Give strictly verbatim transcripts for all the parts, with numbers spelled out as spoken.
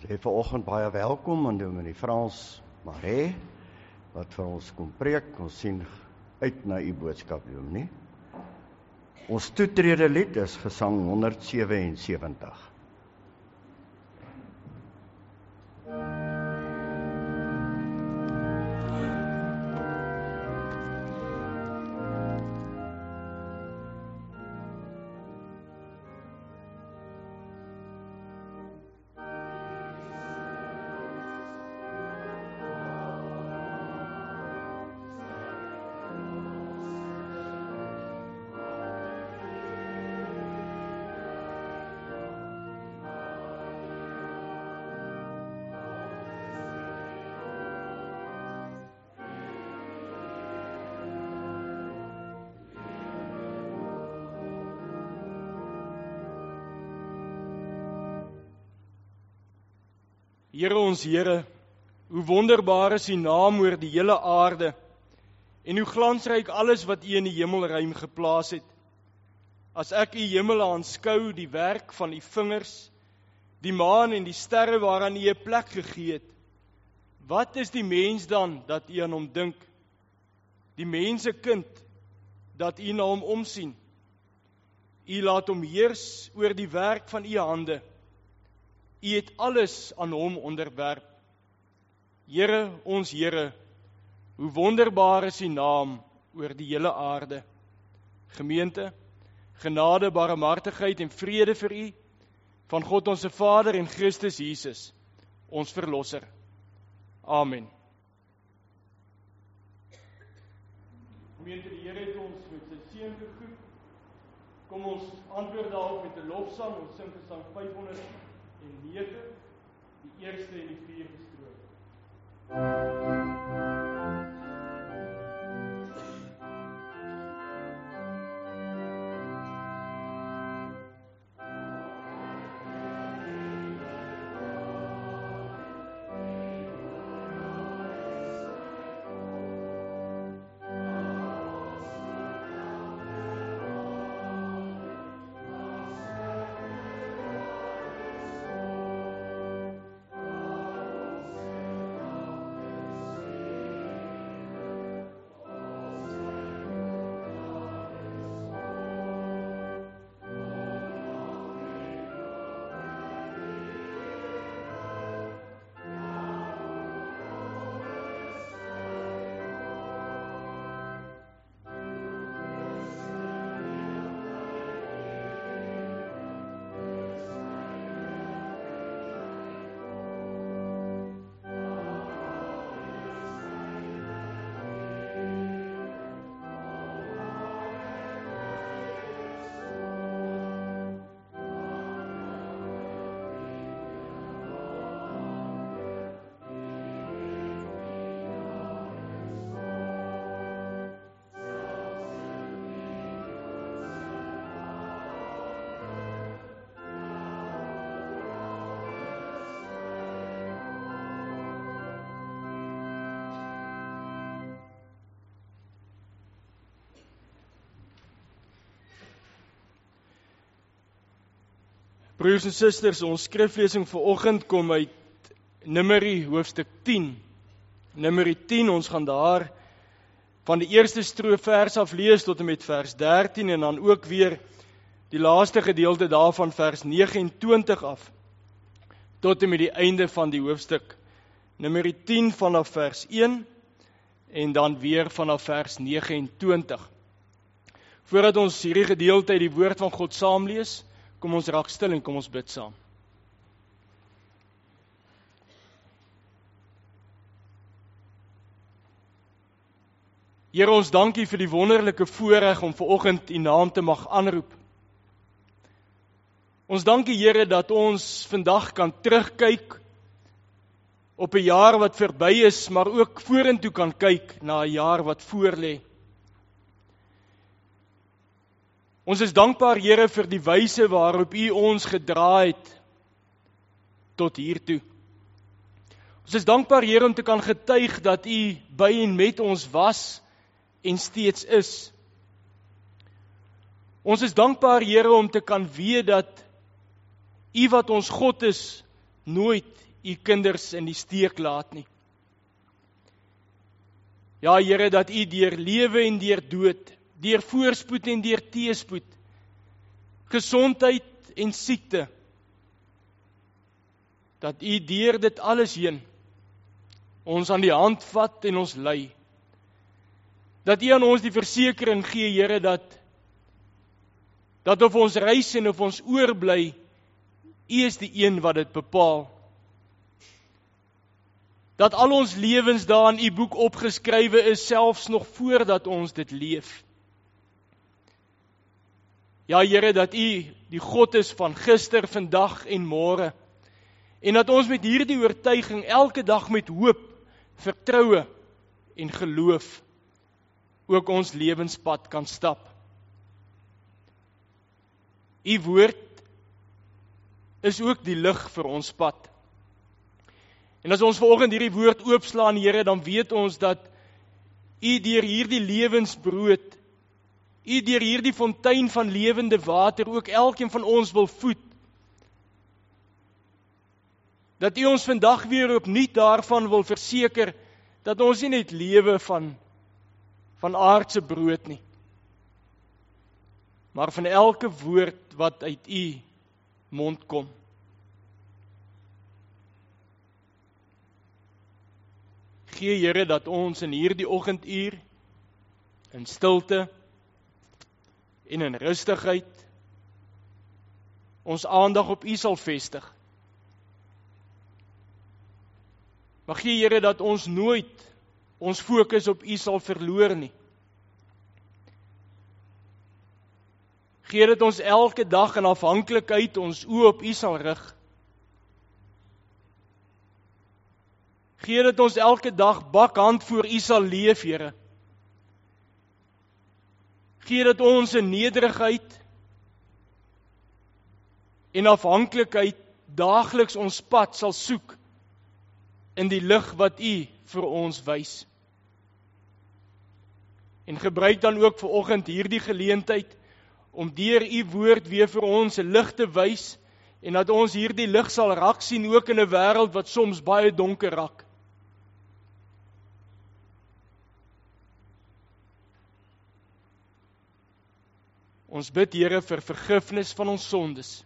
Sê vanoggend baie welkom aan Dominee Frans Maree, wat vir ons kom preek. Ons sien uit na u boodskap, Dominee. Ons toetrede lied is gesang honderd sewensewentig. Here ons Here, hoe wonderbaar is U naam oor die hele aarde, en hoe glansryk alles wat U in die hemelruim geplaas het. As ek U hemel aanskou, die werk van U vingers, die maan en die sterre waaraan U 'n plek gegee het, wat is die mens dan dat U aan hom dink? Die mensekind dat U na hom omsien. U laat hom heers oor die werk van U hande. U het alles aan hom onderwerp. Here, ons Here, hoe wonderbaar is U naam oor die hele aarde. Gemeente, genade, barmhartigheid en vrede vir U, van God ons Vader en Christus Jesus, ons Verlosser. Amen. Gemeente, die Here het ons met sy seën gegroet. Kom ons antwoord daarop met 'n lofsang. Ons sing Psalm vyfhonderd en negen, die eerste en die vierde strofe. Broers en susters, ons skriflesing vanoggend kom uit Numeri hoofstuk tien. Numeri tien, ons gaan daar van die eerste stroofvers af lees tot en met vers dertien en dan ook weer die laaste gedeelte daarvan vers negenentwintig af tot en met die einde van die hoofstuk. Numeri tien vanaf vers een en dan weer vanaf vers negenentwintig. Voordat ons hierdie gedeelte uit die woord van God saam lees, kom ons raak stil en kom ons bid saam. Here, ons dankie vir die wonderlike voorreg om vanoggend U naam te mag aanroep. Ons dankie, Here, dat ons vandag kan terugkyk op 'n jaar wat verby is, maar ook vorentoe kan kyk na 'n jaar wat voorlê. Ons is dankbaar, Here, vir die wyse waarop U ons gedra het tot hiertoe. Ons is dankbaar, Here, om te kan getuig dat U by en met ons was en steeds is. Ons is dankbaar, Here, om te kan weet dat U wat ons God is, nooit u kinders in die steek laat nie. Ja, Here, dat u deur lewe en deur dood, deur voorspoed en deur teëspoed, gesondheid en siekte, dat u deur dit alles heen ons aan die hand vat en ons lei. Dat u aan ons die versekering gee, Here, dat dat of ons reis en of ons oorbly, u is die een wat dit bepaal. Dat al ons lewens daar in u boek opgeskrywe is, selfs nog voordat ons dit leef. Ja, Here, dat u die God is van gister, vandag en môre, en dat ons met hierdie oortuiging elke dag met hoop, vertroue en geloof ook ons lewenspad kan stap. U woord is ook die lig vir ons pad. En as ons vanoggend hierdie woord oopslaan, Here, dan weet ons dat u deur hierdie lewensbrood, u deur hierdie fontein van lewende water ook elkeen van ons wil voed. Dat u ons vandag weer opnuut daarvan wil verseker, dat ons nie net lewe van, van aardse brood nie, maar van elke woord wat uit u mond kom. Gee, Here, dat ons in hierdie oggenduur, in stilte en in rustigheid, ons aandag op u sal vestig. Maar gee, Here, dat ons nooit ons fokus op u sal verloor nie. Gee dat ons elke dag in afhanklikheid ons oë op u sal rig. Gee dat ons elke dag bakhand voor u sal leef, Here. Gee dat ons in nederigheid en afhanklikheid daagliks ons pad sal soek in die lig wat u vir ons wys. En gebruik dan ook vanoggend hierdie geleentheid om deur u woord weer vir ons 'n lig te wys en dat ons hierdie lig sal raak sien ook in 'n wêreld wat soms baie donker raak. Ons bid, Here, vir vergifnis van ons sondes.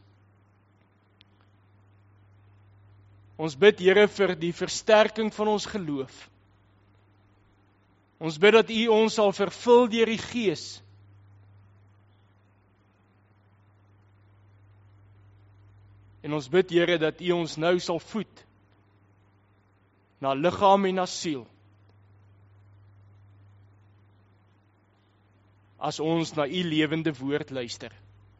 Ons bid, Here, vir die versterking van ons geloof. Ons bid dat u ons sal vervul deur die Gees. En ons bid, Here, dat u ons nou sal voed na liggaam en na siel, as ons na u lewende woord luister.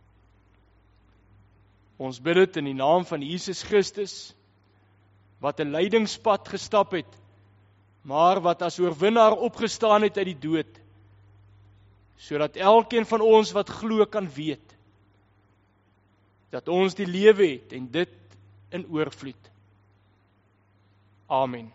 Ons bid dit in die naam van Jesus Christus, wat 'n lydingspad gestap het, maar wat as oorwinnaar opgestaan het uit die dood, sodat elkeen van ons wat glo kan weet, dat ons die lewe het en dit in oorvloed. Amen.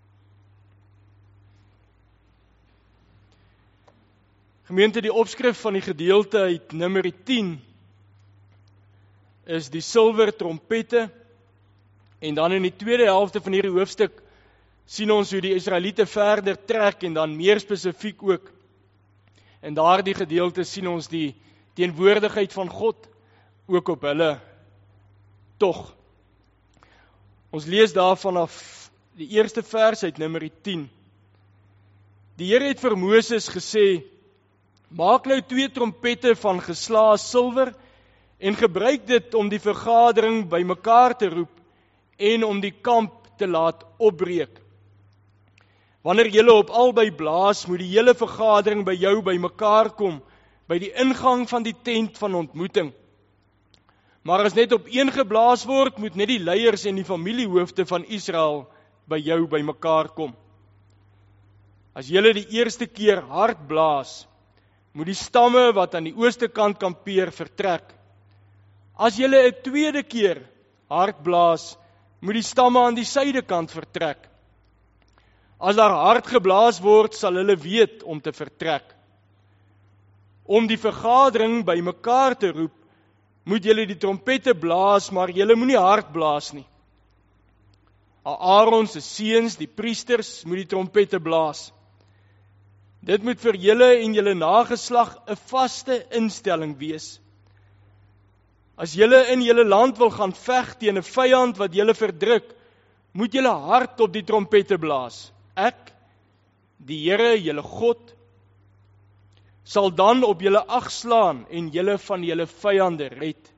Gemeente, die opskrif van die gedeelte uit Numeri tien is die silwer trompette, en dan in die tweede helfte van hierdie hoofstuk sien ons hoe die Israeliete verder trek en dan meer spesifiek ook. In daardie gedeelte sien ons die teenwoordigheid van God ook op hulle tog. Ons lees daar vanaf die eerste vers uit Numeri tien. Die Here het vir Moses gesê: maak nou twee trompette van geslae silwer en gebruik dit om die vergadering bymekaar te roep en om die kamp te laat opbreek. Wanneer julle op albei blaas, moet die hele vergadering by jou bymekaar kom, by die ingang van die tent van ontmoeting. Maar as net op een geblaas word, moet net die leiers en die familiehoofde van Israel by jou bymekaar kom. As julle die eerste keer hard blaas, moet die stamme wat aan die ooste kant kampeer vertrek. As julle 'n tweede keer hard blaas, moet die stamme aan die suidekant vertrek. As daar hard geblaas word, sal hulle weet om te vertrek. Om die vergadering bymekaar te roep, moet julle die trompette blaas, maar julle moenie hard blaas nie. Aaron se seuns, die priesters, moet die trompette blaas. Dit moet vir julle en julle nageslag 'n vaste instelling wees. As julle in julle land wil gaan veg teen 'n vyand wat julle verdruk, moet julle hard op die trompette blaas. Ek, die Here, julle God, sal dan op julle ag slaan en julle van julle vyande red.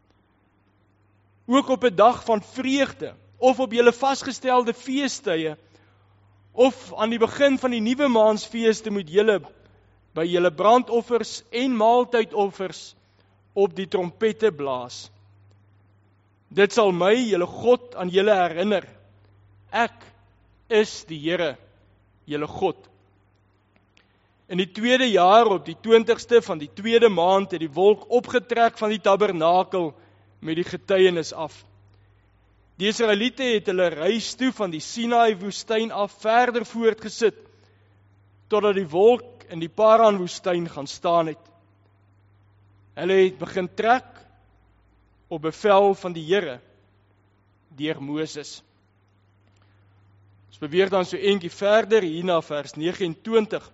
Ook op 'n dag van vreugde, of op julle vasgestelde feestydde, of aan die begin van die nuwe maansfeeste moet julle by julle brandoffers en maaltydoffers op die trompette blaas. Dit sal my, julle God, aan julle herinner. Ek is die Here, julle God. In die tweede jaar, op die twintigste van die tweede maand, het die wolk opgetrek van die tabernakel met die getuienis af. Die Israeliete het hulle reis toe van die Sinaï woestyn af verder voortgesit, totdat die wolk in die Paran woestyn gaan staan het. Hulle het begin trek op bevel van die Here deur Moses. Ons beweeg dan so eentjie verder hier na vers negenentwintig.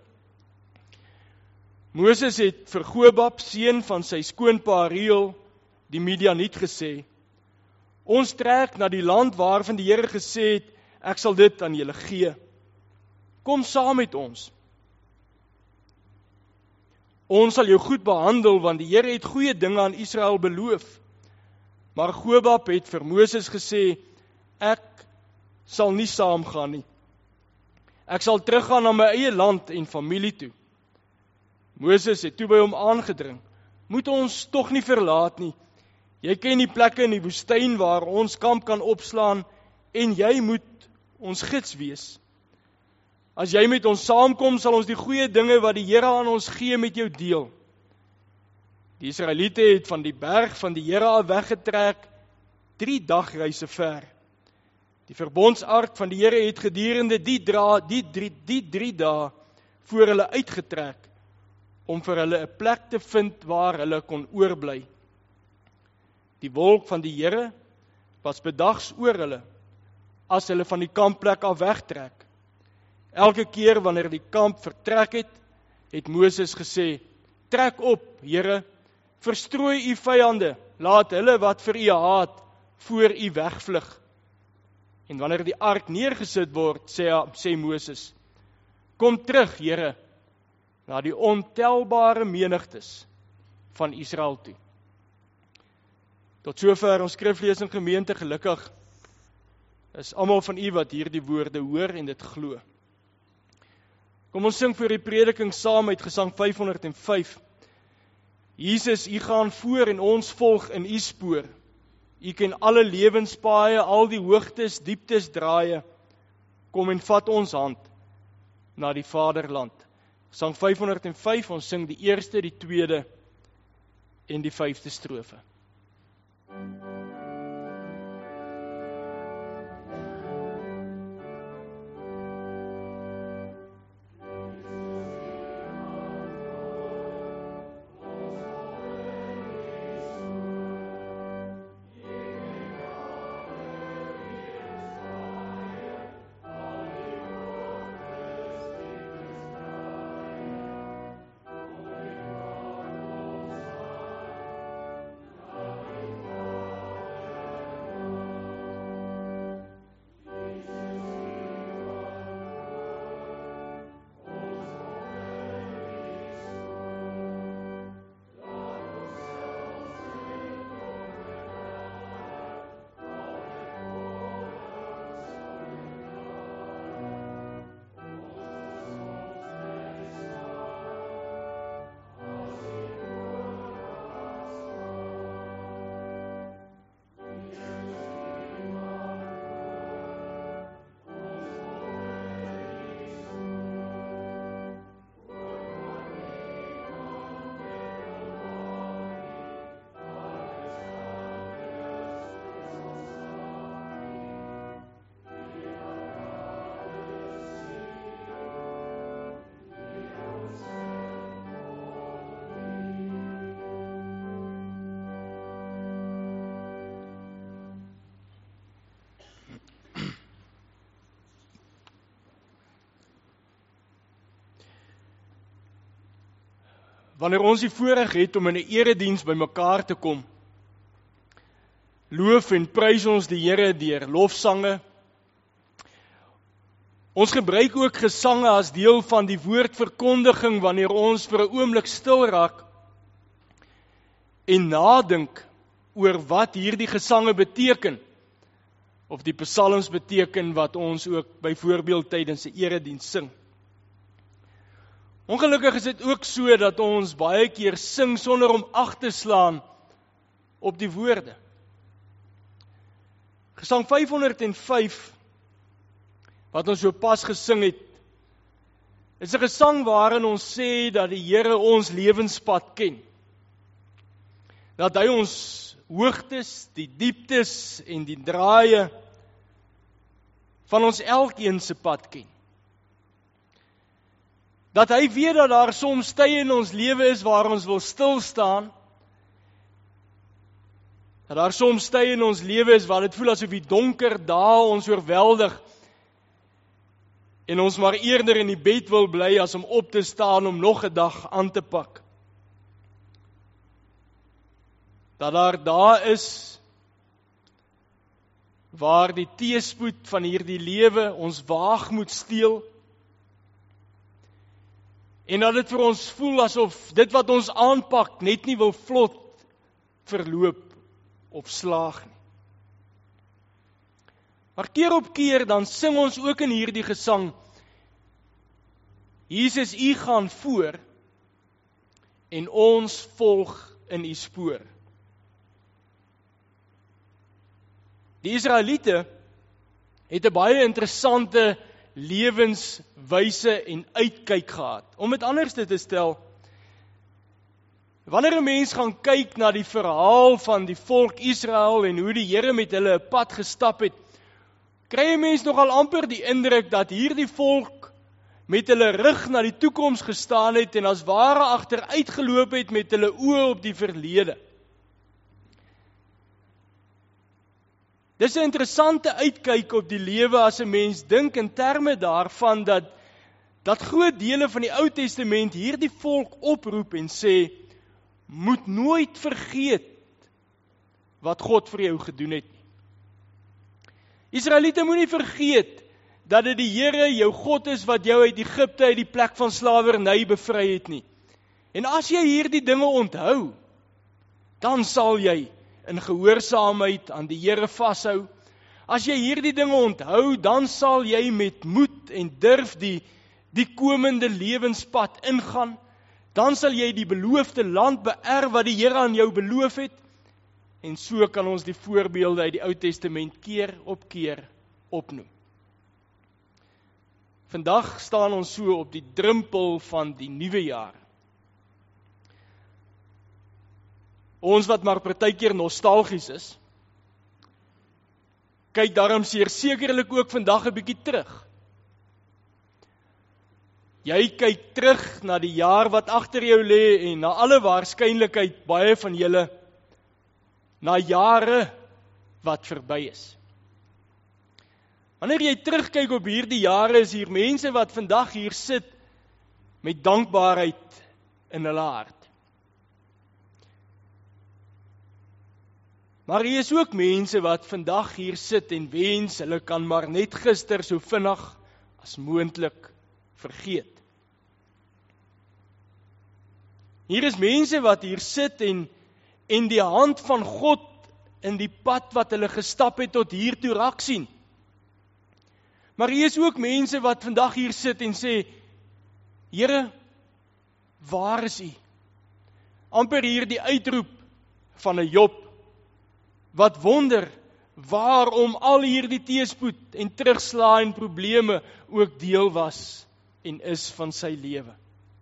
Moses het vir Gobab, seun van sy skoonpa Reuel, die Midianiet, gesê: Ons trek na die land waarvan die Here gesê het, ek sal dit aan julle gee. Kom saam met ons. Ons sal jou goed behandel, want die Here het goeie dinge aan Israel beloof. Maar Gobab het vir Moses gesê: Ek sal nie saamgaan nie. Ek sal teruggaan na my eie land en familie toe. Moses het toe by hom aangedring: Moet ons tog nie verlaat nie. Jy ken die plekke in die woestyn waar ons kamp kan opslaan, en jy moet ons gids wees. As jy met ons saamkom, sal ons die goeie dinge wat die Here aan ons gee met jou deel. Die Israeliete het van die berg van die Here af weggetrek, drie dagreise ver. Die verbondsark van die Here het gedurende die, dra, die, drie, die drie dae voor hulle uitgetrek, om vir hulle 'n plek te vind waar hulle kon oorbly. Die wolk van die Here was bedags oor hulle, as hulle van die kampplek af wegtrek. Elke keer wanneer die kamp vertrek het, het Moses gesê: Trek op, Here, verstrooi u vyande, laat hulle wat vir u haat, voor u wegvlug. En wanneer die ark neergesit word, sê, sê Moses: Kom terug, Here, na die ontelbare menigtes van Israel toe. Tot sover ons skriflesing, gemeente. Gelukkig is almal van u wat hierdie woorde hoor en dit glo. Kom ons sing vir die prediking saam uit Gesang vyf honderd en vyf. Jesus, u gaan voor en ons volg in u spoor. U ken alle lewenspaaie, al die hoogtes, dieptes, draaie. Kom en vat ons hand na die Vaderland. Gesang vyf honderd en vyf, ons sing die eerste, die tweede en die vyfde strofe. wanneer ons die voorreg het om in 'n erediens by mekaar te kom, loof en prys ons die Here deur lofsange. Ons gebruik ook gesange as deel van die woordverkondiging wanneer ons vir 'n oomblik stil raak en nadink oor wat hierdie gesange beteken, of die psalms beteken wat ons ook byvoorbeeld tydens 'n erediens sing. Ongelukkig is dit ook so dat ons baie keer sing sonder om ag te slaan op die woorde. Gesang vyf honderd en vyf, wat ons so pas gesing het, is 'n gesang waarin ons sê dat die Here ons lewenspad ken. Dat hy ons hoogtes, die dieptes en die draaie van ons elkeen se pad ken. Dat hy weet dat daar soms tye in ons lewe is waar ons wil stil staan. Dat daar soms tye in ons lewe is waar dit voel asof die donker dae ons oorweldig en ons maar eerder in die bed wil bly as om op te staan om nog 'n dag aan te pak. Dat daar daar is waar die teëspoed van hierdie lewe ons waag moet steel, en dat dit vir ons voel asof dit wat ons aanpak net nie wil vlot verloop of slaag nie. Maar keer op keer dan sing ons ook in hierdie gesang, Jesus, U gaan voor en ons volg in U spoor. Die Israeliete het 'n baie interessante lewenswyse en uitkyk gehad. Om dit anders te stel, wanneer 'n mens gaan kyk na die verhaal van die volk Israel en hoe die Here met hulle 'n pad gestap het, kry 'n mens nogal amper die indruk dat hierdie volk met hulle rug na die toekoms gestaan het en as ware agteruitgeloop het met hulle oë op die verlede. Dis 'n interessante uitkyk op die lewe as 'n mens dink in terme daarvan dat dat groot dele van die Ou Testament hierdie volk oproep en sê, moet nooit vergeet wat God vir jou gedoen het nie. Israeliete moenie vergeet dat dit die Here jou God is wat jou uit Egipte uit die plek van slawerny bevry het nie. En as jy hierdie dinge onthou, dan sal jy in gehoorsaamheid aan die Here vashou. As jy hierdie dinge onthou, dan sal jy met moed en durf die, die komende lewenspad ingaan. Dan sal jy die beloofde land beerf wat die Here aan jou beloof het. En so kan ons die voorbeelde uit die Ou Testament keer op keer opnoem. Vandag staan ons so op die drempel van die nuwe jaar. Ons wat maar partykeer nostalgies is, kyk daarom seer sekerlik ook vandag 'n bietjie terug. Jy kyk terug na die jaar wat agter jou lê en na alle waarskynlikheid baie van julle na jare wat verby is. Wanneer jy terugkyk op hierdie jare, is hier mense wat vandag hier sit met dankbaarheid in hulle hart. Maar hier is ook mense wat vandag hier sit en wens hulle kan maar net gister so vinnig as moontlik vergeet. Hier is mense wat hier sit en en die hand van God in die pad wat hulle gestap het tot hier toe raak sien. Maar hier is ook mense wat vandag hier sit en sê, Here, waar is U? Amper hier die uitroep van 'n Job, wat wonder waarom al hierdie teëspoed en terugslae en probleme ook deel was en is van sy lewe.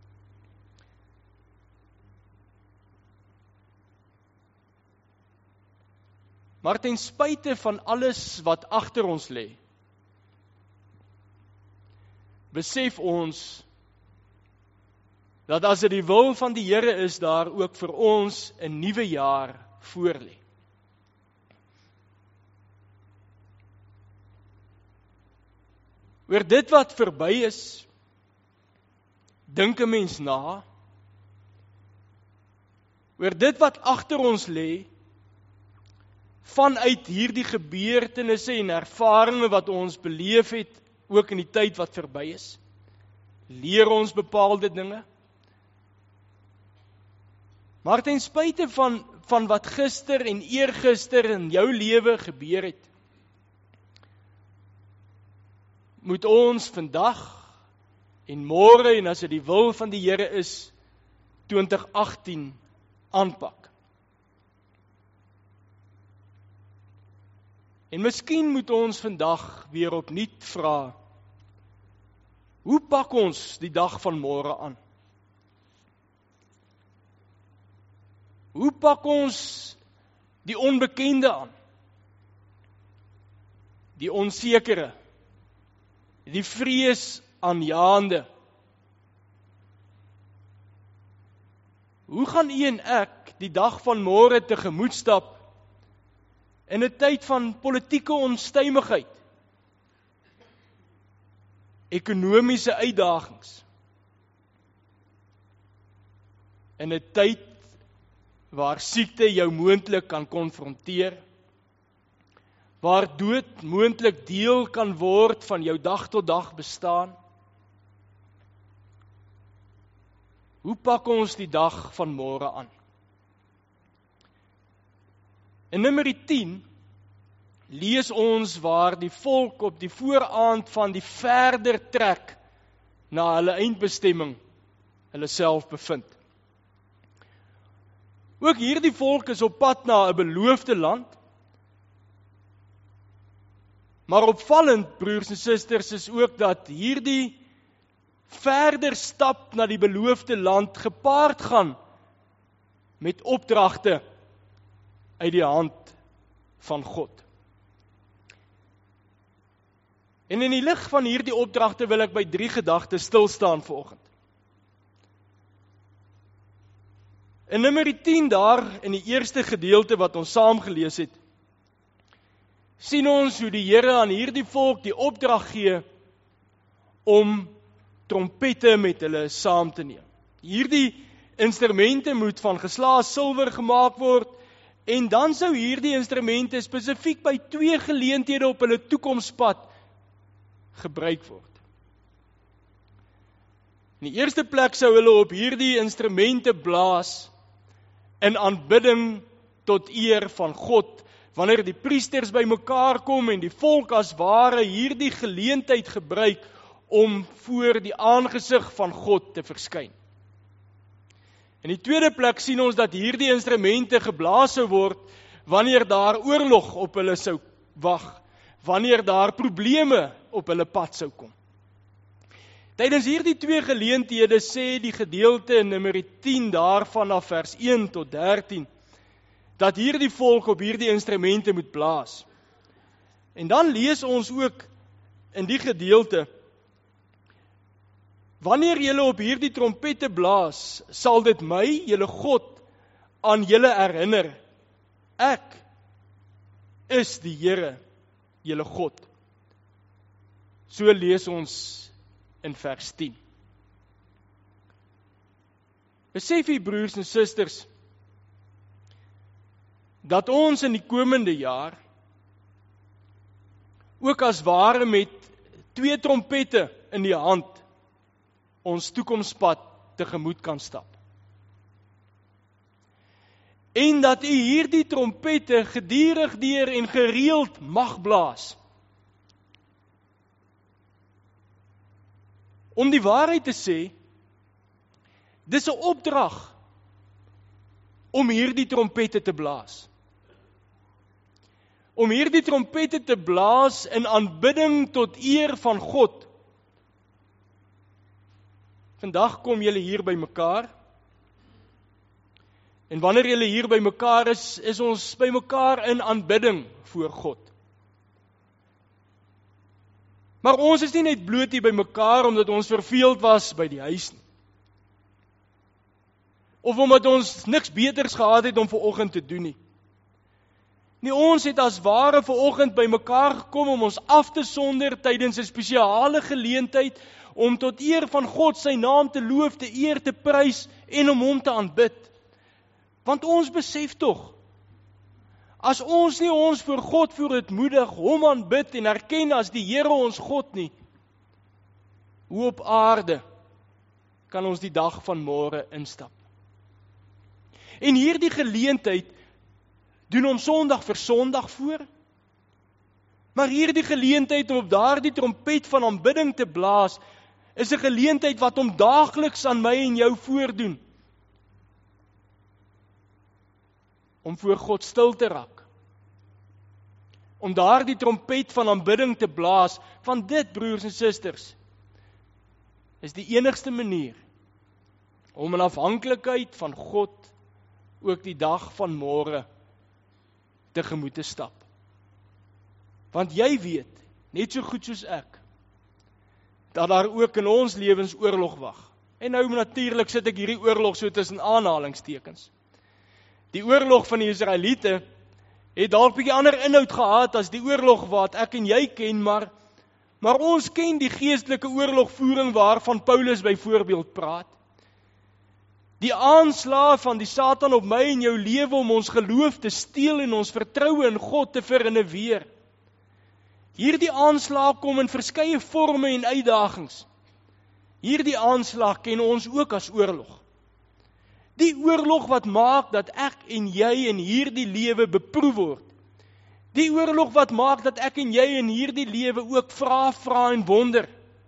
Maar ten spyte van alles wat agter ons lê, besef ons dat as dit die wil van die Here is, daar ook vir ons 'n nuwe jaar voorlê. Oor dit wat verby is, dink 'n mens na oor dit wat agter ons lê, vanuit hierdie gebeurtenisse en ervarings wat ons beleef het, ook in die tyd wat verby is. Leer ons bepaalde dinge. Maar ten spyte van, van wat gister en eergister in jou lewe gebeur het, moet ons vandag en môre, en as dit die wil van die Here is, twintig agttien aanpak. En miskien moet ons vandag weer opnuut vra, hoe pak ons die dag van môre aan? Hoe pak ons die onbekende aan? Die onsekere, die vrees aanjaande. Hoe gaan u en ek die dag van môre tegemoet stap in 'n tyd van politieke onstuimigheid, ekonomiese uitdagings, in 'n tyd waar siekte jou moontlik kan konfronteer, waar dood moontlik deel kan word van jou dag tot dag bestaan? Hoe pak ons die dag van môre aan? In Numeri tien lees ons waar die volk op die vooraand van die verder trek na hulle eindbestemming hulle self bevind. Ook hierdie volk is op pad na 'n beloofde land. Maar opvallend, broers en susters, is ook dat hierdie verder stap na die beloofde land gepaard gaan met opdragte uit die hand van God. En in die lig van hierdie opdragte wil ek by drie gedagtes stil staan vanoggend. In Numeri tien daar, in die eerste gedeelte wat ons saam gelees het, sien ons hoe die Here aan hierdie volk die opdrag gee om trompette met hulle saam te neem. Hierdie instrumente moet van geslaag silwer gemaak word, en dan sou hierdie instrumente spesifiek by twee geleenthede op hulle toekomspad gebruik word. In die eerste plek sou hulle op hierdie instrumente blaas in aanbidding tot eer van God, wanneer die priesters by mekaar kom en die volk as ware hierdie geleentheid gebruik om voor die aangesig van God te verskyn. In die tweede plek sien ons dat hierdie instrumente geblaas sou word wanneer daar oorlog op hulle sou wag, wanneer daar probleme op hulle pad sou kom. Tydens hierdie twee geleenthede sê die gedeelte in Numeri tien daar vanaf vers een tot dertien, dat hierdie volk op hierdie instrumente moet blaas. En dan lees ons ook in die gedeelte, wanneer julle op hierdie trompette blaas, sal dit my, julle God, aan julle herinner. Ek is die Here, julle God. So lees ons in vers tien. Besef u, broers en susters, dat ons in die komende jaar ook as ware met twee trompette in die hand ons toekomspad tegemoet kan stap. En dat u hierdie trompette gedurig deur en gereeld mag blaas. Om die waarheid te sê, dis 'n opdrag om hierdie trompette te blaas. Om hierdie trompette te blaas in aanbidding tot eer van God. Vandag kom julle hier by mekaar. En wanneer julle hier by mekaar is, is ons by mekaar in aanbidding voor God. Maar ons is nie net bloot hier by mekaar omdat ons verveeld was by die huis nie. Of omdat ons niks beters gehad het om vanoggend te doen nie. Nee, ons het as ware vanoggend by mekaar gekom om ons af te sonder tydens 'n spesiale geleentheid om tot eer van God sy naam te loof, te eer, te prys en om hom te aanbid. Want ons besef tog, as ons nie ons voor God verootmoedig, hom aanbid en erken as die Here ons God nie, hoe op aarde kan ons die dag van môre instap? En hierdie geleentheid doen ons Sondag vir Sondag voor, maar hierdie geleentheid om op daardie trompet van aanbidding te blaas, is 'n geleentheid wat hom daagliks aan my en jou voordoen, om voor God stil te raak, om daardie trompet van aanbidding te blaas. Van dit, broers en susters, is die enigste manier om in afhanklikheid van God ook die dag van môre tegemoet te stap. Want jy weet, net so goed soos ek, dat daar ook in ons lewens oorlog wag. En nou natuurlik sit ek hierdie oorlog so tussen aanhalingstekens. Die oorlog van die Israeliete het dalk 'n bietjie ander inhoud gehad as die oorlog wat ek en jy ken, maar, maar ons ken die geestelike oorlogvoering waarvan Paulus byvoorbeeld praat. Die aanslae van die Satan op my en jou lewe om ons geloof te steel en ons vertroue in God te verinneweer. Hierdie aanslae kom in verskeie forme en uitdagings. Hierdie aanslag ken ons ook as oorlog. Die oorlog wat maak dat ek en jy in hierdie lewe beproef word. Die oorlog wat maak dat ek en jy in hierdie lewe ook vra, vra en wonder.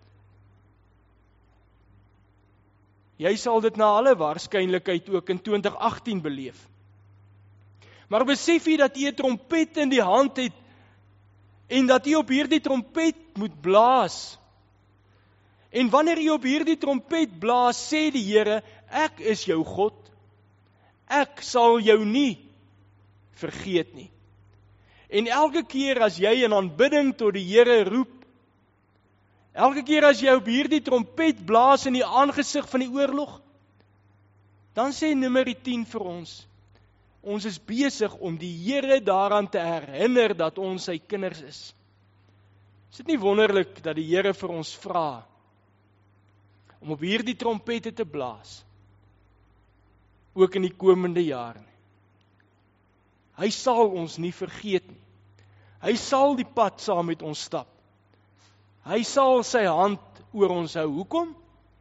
Jy sal dit na alle waarskynlikheid ook in twintig agttien beleef. Maar besef jy dat jy 'n trompet in die hand het en dat jy op hierdie trompet moet blaas. En wanneer jy op hierdie trompet blaas, sê die Here, ek is jou God. Ek sal jou nie vergeet nie. En elke keer as jy in aanbidding tot die Here roep, elke keer as jy op hierdie trompet blaas in die aangesig van die oorlog, dan sê Numeri tien vir ons, ons is besig om die Here daaraan te herinner dat ons sy kinders is. Is dit nie wonderlik dat die Here vir ons vra om op hierdie trompette te blaas, ook in die komende jaar nie? Hy sal ons nie vergeet nie. Hy sal die pad saam met ons stap. Hy sal sy hand oor ons hou. Hoekom?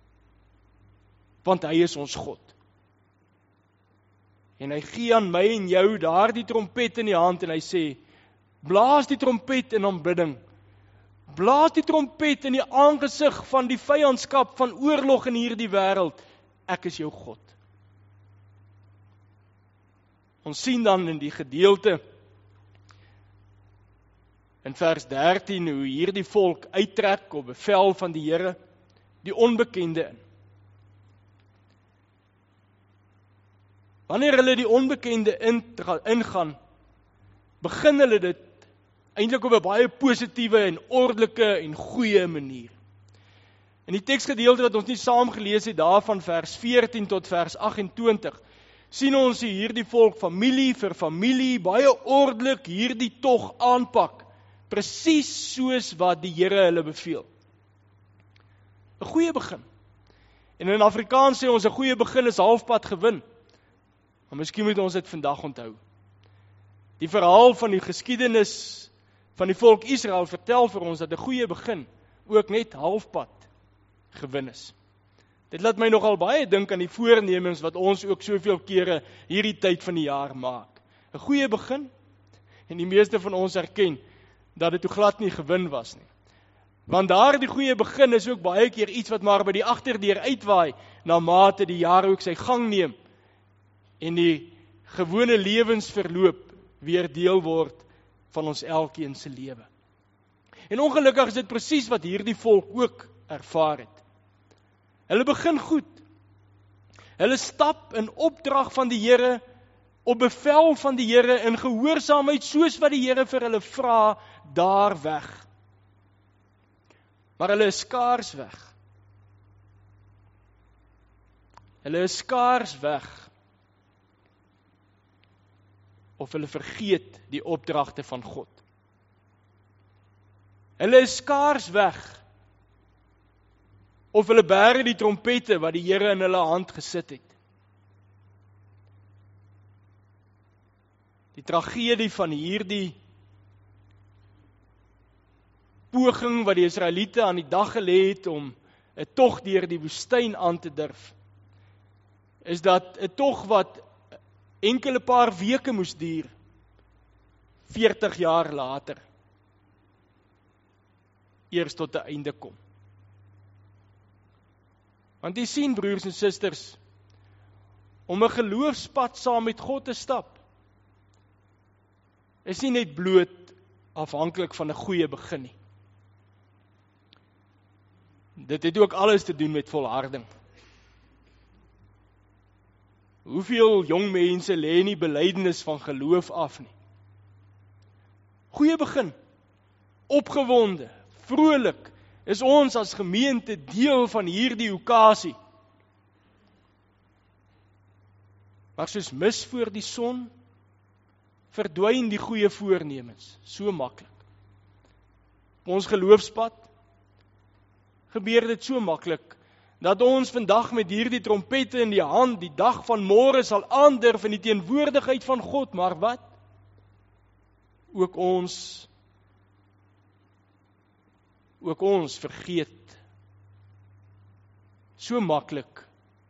Want hy is ons God. En hy gee aan my en jou daardie trompet in die hand en hy sê, blaas die trompet in aanbidding. Blaas die trompet in die aangesig van die vyandskap van oorlog in hierdie wêreld. Ek is jou God. Ons sien dan in die gedeelte in vers dertien hoe hierdie volk uittrek op bevel van die Here, die onbekende in. Wanneer hulle die onbekende ingaan, begin hulle dit eintlik op 'n baie positiewe en ordelike en goeie manier. In die teksgedeelte wat ons nie saam gelees het, daarvan vers veertien tot vers agt-en-twintig, sien ons hierdie volk familie vir familie, baie ordelik hierdie tog aanpak, presies soos wat die Here hulle beveel. 'n Goeie begin. En in Afrikaans sê ons 'n goeie begin is halfpad gewin. Maar miskien moet ons dit vandag onthou. Die verhaal van die geskiedenis van die volk Israel vertel vir ons dat 'n goeie begin ook net halfpad gewin is. Dit laat my nogal baie dink aan die voornemens wat ons ook soveel kere hierdie tyd van die jaar maak. 'n Goeie begin, en die meeste van ons erken dat dit toe glad nie gewin was nie. Want daar die goeie begin is ook baie keer iets wat maar by die agterdeur uitwaai, na mate die jaar ook sy gang neem, en die gewone lewensverloop weer deel word van ons elkeen se lewe. En ongelukkig is dit presies wat hierdie volk ook ervaar het. Hulle begin goed. Hulle stap in opdrag van die Here, op bevel van die Here, in gehoorsaamheid soos wat die Here vir hulle vra, daar weg. Maar hulle is skaars weg. Hulle is skaars weg. Of hulle vergeet die opdragte van God. Hulle is skaars weg. Of hulle bære die trompette wat die Here in hulle hand gesit het. die tragedie van hierdie poging wat die Israeliete aan die dag gelê het om 'n tog deur die woestyn aan te durf, is dat 'n tog wat enkele paar weke moes duur, veertig jaar later, eers tot 'n einde kom. Want jy sien, broers en susters, om 'n geloofspad saam met God te stap, is nie net bloot afhanklik van 'n goeie begin nie. Dit het ook alles te doen met volharding. Hoeveel jong mense lê nie belydenis van geloof af nie. Goeie begin, opgewonde, vrolik, is ons as gemeente deel van hierdie okasie. Maar soos mis voor die son, verdwyn die goeie voornemens, so maklik. Op ons geloofspad gebeur dit so maklik, dat ons vandag met hierdie trompette in die hand, die dag van môre sal aandurf in die teenwoordigheid van God, maar wat? Ook ons, ook ons vergeet, so maklik.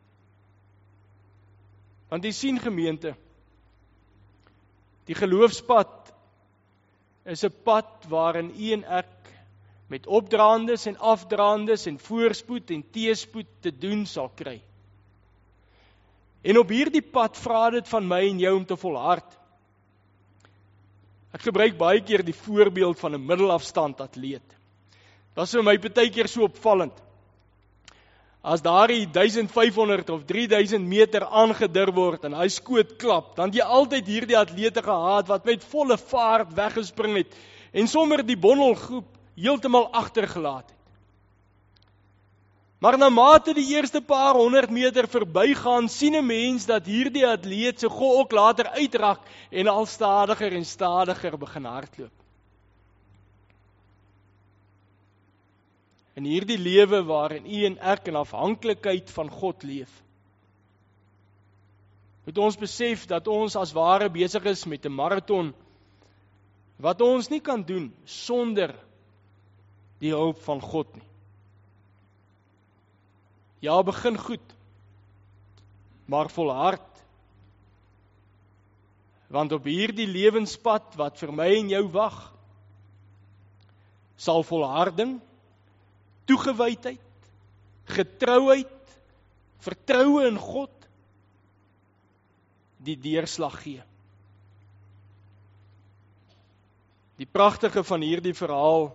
Want jy sien, gemeente, die geloofspad is 'n pad waarin u en ek met opdraandes en afdraandes en voorspoed en teëspoed te doen sal kry. En op hierdie pad vra dit van my en jou om te volhard. Ek gebruik baie keer die voorbeeld van 'n middelafstand atleet. Dat is vir my baie keer so opvallend. As daardie duisend vyfhonderd of drie duisend meter aangedur word en hy skoot klap, dan jy altyd hierdie atlete gehad wat met volle vaart weggespring het en sommer die bondelgroep heeltemal agtergelaat het. Maar na mate die eerste paar honderd meter verbygaan, sien 'n mens dat hierdie atleet se gok later uitrak en al stadiger en stadiger begin hardloop. In hierdie lewe waarin u en ek in afhanklikheid van God leef, moet ons besef dat ons as ware besig is met 'n marathon, wat ons nie kan doen sonder die hulp van God nie. Ja, begin goed, maar volhard. Want op hierdie lewenspad wat vir my en jou wag, sal volharding, toegewydheid, getrouheid, vertroue in God die deurslag gee. Die pragtige van hierdie verhaal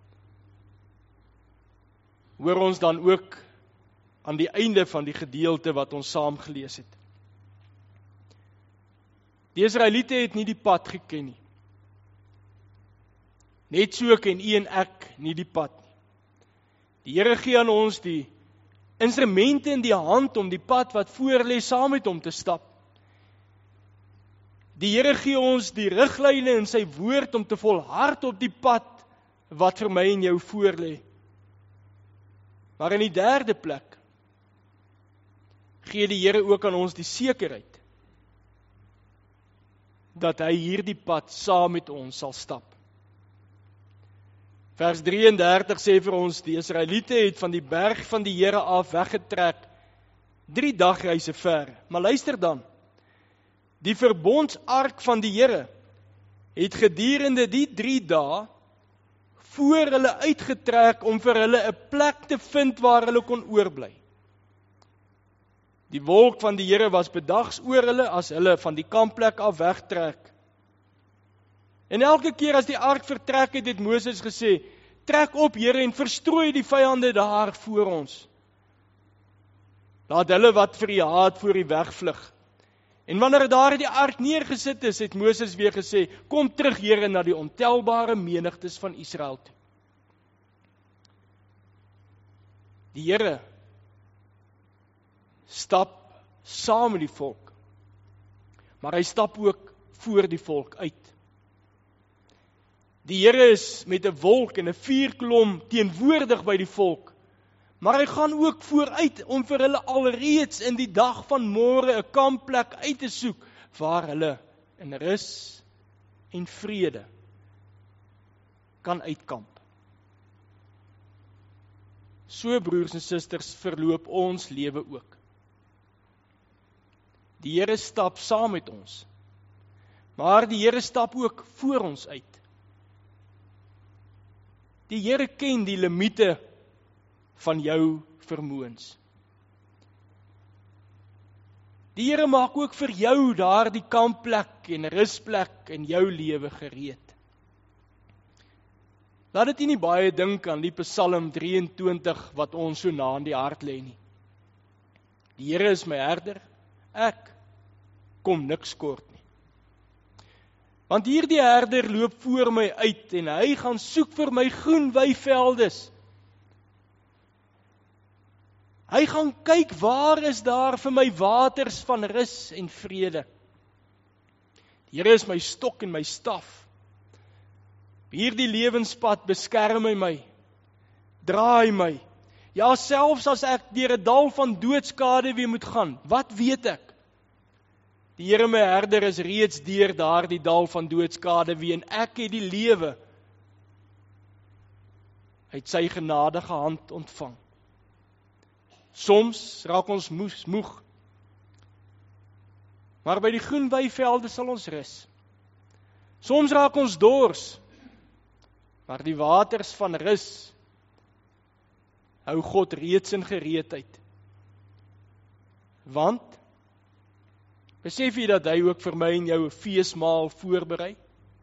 hoor ons dan ook aan die einde van die gedeelte wat ons saam gelees het. Die Israeliete het nie die pad geken nie. Net so ken u en ek nie die pad nie. Die Here gee aan ons die instrumente in die hand om die pad wat voor lê saam met hom te stap. Die Here gee ons die riglyne in sy woord om te volhard op die pad wat vir my en jou voor lê. Maar in die derde plek gee die Here ook aan ons die sekerheid dat hy hierdie pad saam met ons sal stap. Vers drieëndertig sê vir ons, die Israeliete het van die berg van die Here af weggetrek, drie dagreise ver. Maar luister dan, die verbondsark van die Here het gedurende die drie dae voor hulle uitgetrek om vir hulle 'n plek te vind waar hulle kon oorbly. Die wolk van die Here was bedags oor hulle as hulle van die kampplek af wegtrek. En elke keer as die ark vertrek het, het Moses gesê, trek op Here en verstrooi die vyande daar voor ons. Laat hulle wat vir U haat voor U wegvlug. En wanneer daar die ark neergesit is, het Moses weer gesê, kom terug Here na die ontelbare menigtes van Israel toe. Die Here stap saam met die volk, maar hy stap ook voor die volk uit. Die Here is met 'n wolk en 'n vuurkolom teenwoordig by die volk, maar hy gaan ook vooruit om vir hulle alreeds in die dag van môre 'n kampplek uit te soek waar hulle in rus en vrede kan uitkamp. So, broers en susters, verloop ons lewe ook. Die Here stap saam met ons, maar die Here stap ook voor ons uit. Die Here ken die limite van jou vermoëns. Die Here maak ook vir jou daar die kampplek en rusplek in jou lewe gereed. Laat dit nie baie dink aan die Psalm drieëntwintig wat ons so na in die hart lê nie. Die Here is my herder, ek kom niks kort nie. Want hierdie herder loop voor my uit en hy gaan soek vir my groen weiveldes. Hy gaan kyk waar is daar vir my waters van rus en vrede. Die Here is my stok en my staf. Hierdie lewenspad beskerm hy my, draai my. Ja, selfs as ek deur 'n dal van doodskade weer moet gaan, wat weet ek? Die Here my herder is reeds deur daardie dal van doodskade weer en ek het die lewe uit sy genadige hand ontvang. Soms raak ons moes, moeg, maar by die groen weivelde sal ons rus. Soms raak ons dors, maar die waters van rus hou God reeds in gereedheid. Want, besef jy dat hy ook vir my en jou 'n feesmaal voorberei?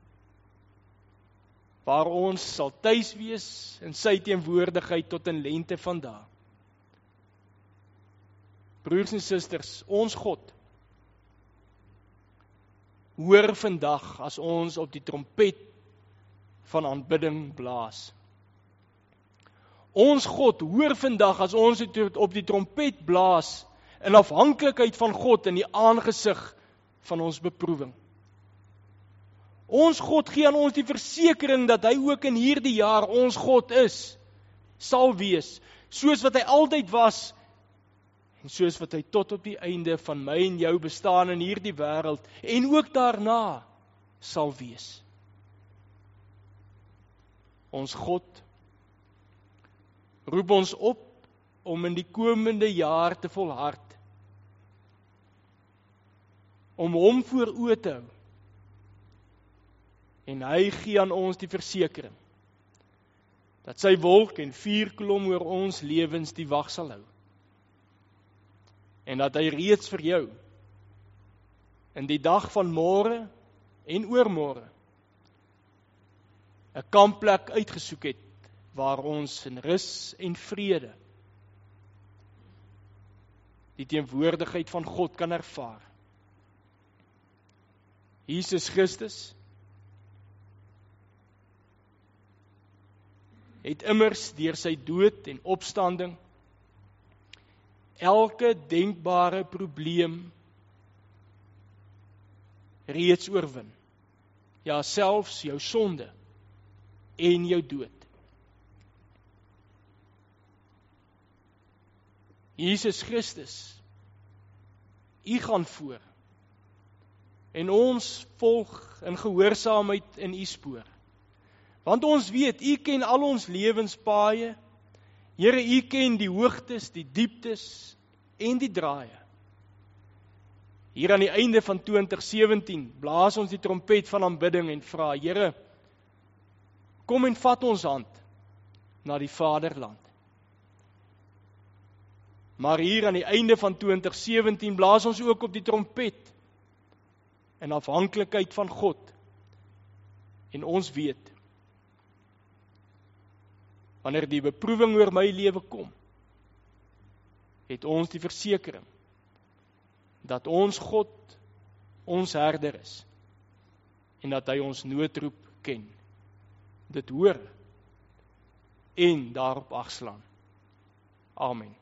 Waar ons sal tuis wees in sy teenwoordigheid tot in lente vandag. Broers en susters, ons God hoor vandag as ons op die trompet van aanbidding blaas. Ons God hoor vandag as ons op die trompet blaas in afhanklikheid van God in die aangesig van ons beproewing. Ons God gee aan ons die versekering dat hy ook in hierdie jaar ons God is, sal wees, soos wat hy altyd was en soos wat hy tot op die einde van my en jou bestaan in hierdie wêreld en ook daarna sal wees. Ons God roep ons op om in die komende jaar te volhard, om hom voor oë te hou. En hy gee aan ons die versekering dat sy wolk en vuurkolom oor ons lewens die wag sal hou. En dat hy reeds vir jou in die dag van môre en oormôre 'n kampplek uitgesoek het waar ons in rus en vrede die teenwoordigheid van God kan ervaar. Jesus Christus het immers deur sy dood en opstanding elke denkbare probleem reeds oorwin. Ja, selfs jou sonde en jou dood. Jesus Christus, U gaan voor en ons volg in gehoorsaamheid in U spoor. Want ons weet, U ken al ons lewenspaaie. Here, U ken die hoogtes, die dieptes en die draaie. Hier aan die einde van twintig sewentien blaas ons die trompet van aanbidding en vra, Here, kom en vat ons hand na die Vaderland. Maar hier aan die einde van twintig sewentien blaas ons ook op die trompet in afhanklikheid van God. En ons weet, wanneer die beproewing oor my lewe kom, het ons die versekering dat ons God ons herder is en dat hy ons noodroep ken, dit hoor en daarop agslaan. Amen.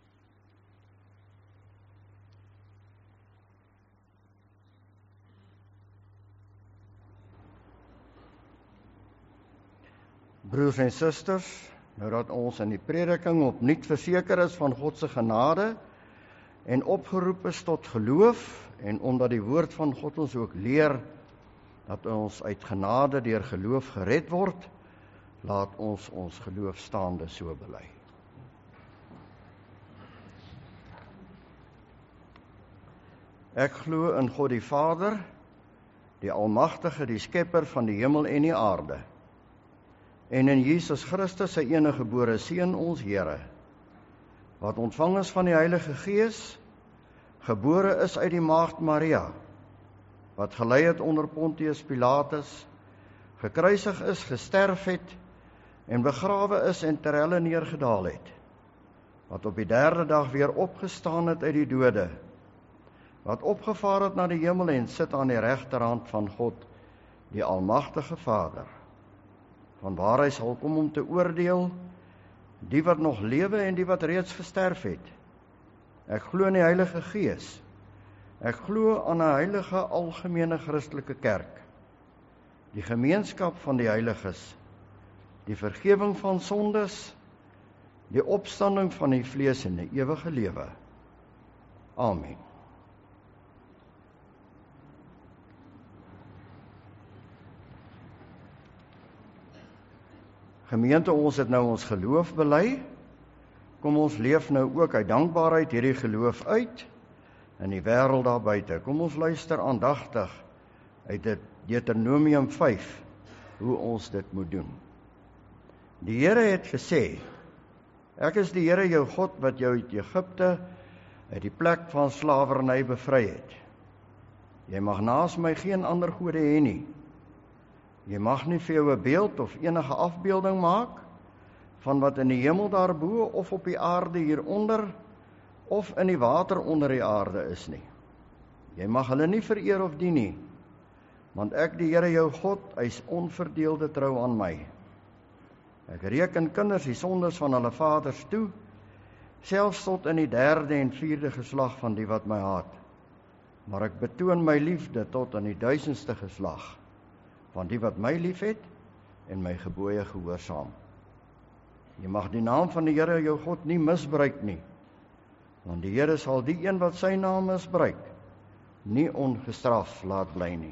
Broers en susters, nou dat ons in die prediking opnuut verseker is van God se genade en opgeroep is tot geloof en omdat die woord van God ons ook leer dat ons uit genade deur geloof gered word, laat ons ons geloof staande so bely. Ek glo in God die Vader, die Almagtige, die Skepper van die hemel en die aarde, en in Jesus Christus, sy enige gebore Seun, ons Here, wat ontvang is van die Heilige Gees, gebore is uit die maagd Maria, wat gelei het onder Pontius Pilatus, gekruisig is, gesterf het, en begrawe is en ter helle neergedaal het, wat op die derde dag weer opgestaan het uit die dode, wat opgevaar het na die hemel en sit aan die regterhand van God, die Almagtige Vader, vanwaar hy sal kom om te oordeel, die wat nog lewe en die wat reeds gesterf het. Ek glo in die Heilige Gees. Ek glo aan 'n heilige algemene Christelike kerk, die gemeenskap van die heiliges, die vergifnis van sondes, die opstanding van die vlees en die ewige lewe. Amen. Gemeente, ons het nou ons geloof bely. Kom ons leef nou ook uit dankbaarheid hierdie geloof uit in die wêreld daar buite. Kom ons luister aandagtig uit Deuteronomium vyf hoe ons dit moet doen. Die Here het gesê, ek is die Here jou God wat jou uit Egipte, uit die plek van slawerny bevry het. Jy mag naas my geen ander gode hê nie. Jy mag nie vir jou 'n beeld of enige afbeelding maak van wat in die hemel daarbo of op die aarde hieronder of in die water onder die aarde is nie. Jy mag hulle nie vereer of dien nie, want ek die Here jou God, hy's onverdeelde trou aan my. Ek reken kinders die sondes van hulle vaders toe, selfs tot in die derde en vierde geslag van die wat my haat. Maar ek betoon my liefde tot in die duisendste geslag van die wat my liefhet en my gebooie gehoorsaam. Jy mag die naam van die Here jou God nie misbruik nie, want die Here sal die een wat sy naam misbruik, nie ongestraf laat bly nie.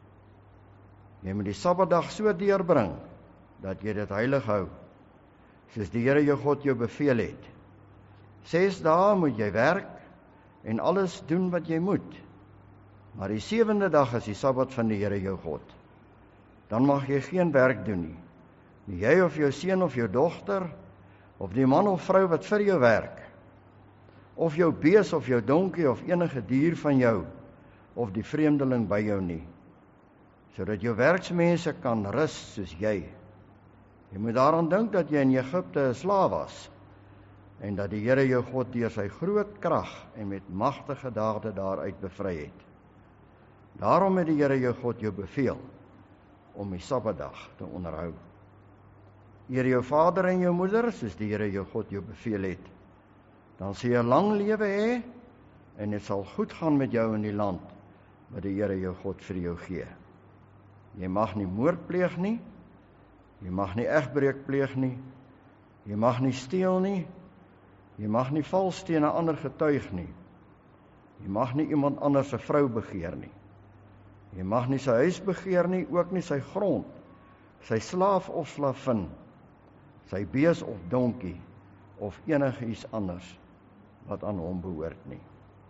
Jy moet die Sabbatdag so deurbring, dat jy dit heilig hou, soos die Here jou God jou beveel het. Ses dae moet jy werk, en alles doen wat jy moet, maar die sewende dag is die Sabbat van die Here jou God. Dan mag jy geen werk doen nie, nie jy of jou seun of jou dogter, of die man of vrou wat vir jou werk, of jou bees of jou donkie of enige dier van jou, of die vreemdeling by jou nie, sodat jou werksmense kan rus soos jy. Jy moet daaraan dink dat jy in Egipte 'n slaaf was, en dat die Here jou God deur sy groot krag en met magtige dade daaruit bevry het. Daarom het die Here jou God jou beveel om die Sabbatdag te onderhou. Eer jou vader en jou moeder, soos die Here jou God jou beveel het. Dan sal jy 'n lang lewe hê, en dit sal goed gaan met jou in die land, wat die Here jou God vir jou gee. Jy mag nie moord pleeg nie, jy mag nie egbreek pleeg nie, jy mag nie steel nie, jy mag nie vals teen 'n ander getuig nie, jy mag nie iemand anders se vrou begeer nie, jy mag nie sy huis begeer nie, ook nie sy grond, sy slaaf of slavin, sy bees of donkie, of enige iets anders wat aan hom behoort nie.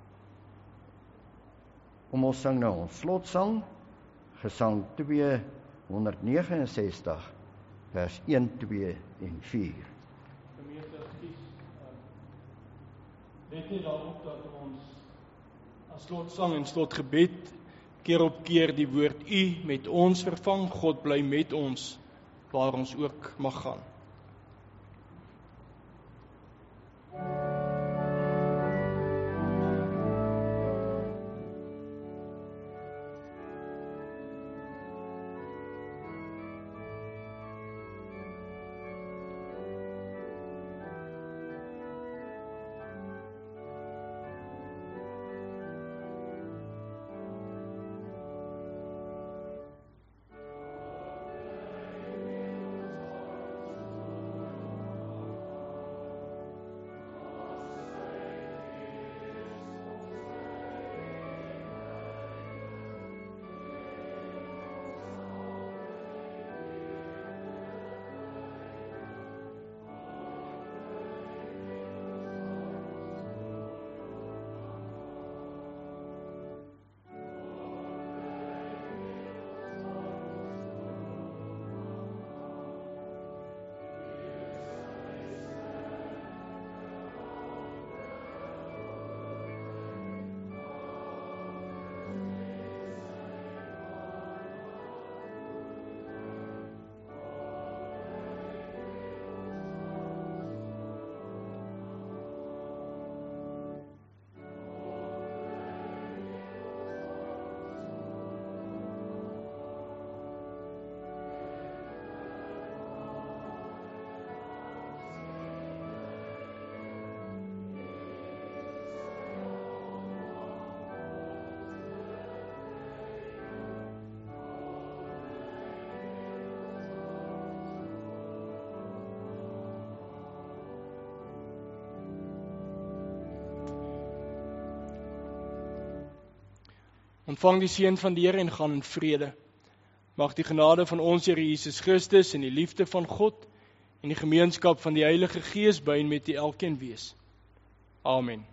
Kom ons sing nou ons slotsang, gesang tweehonderdnegenensestig, vers een, twee en vier. Gemeente, let net daarop dat ons as slotsang en slotgebed keer op keer die woord U met ons vervang. God bly met ons waar ons ook mag gaan. Ontvang die seën van die Here en gaan in vrede. Mag die genade van ons Here Jesus Christus en die liefde van God en die gemeenskap van die Heilige Gees by en met u elkeen wees. Amen.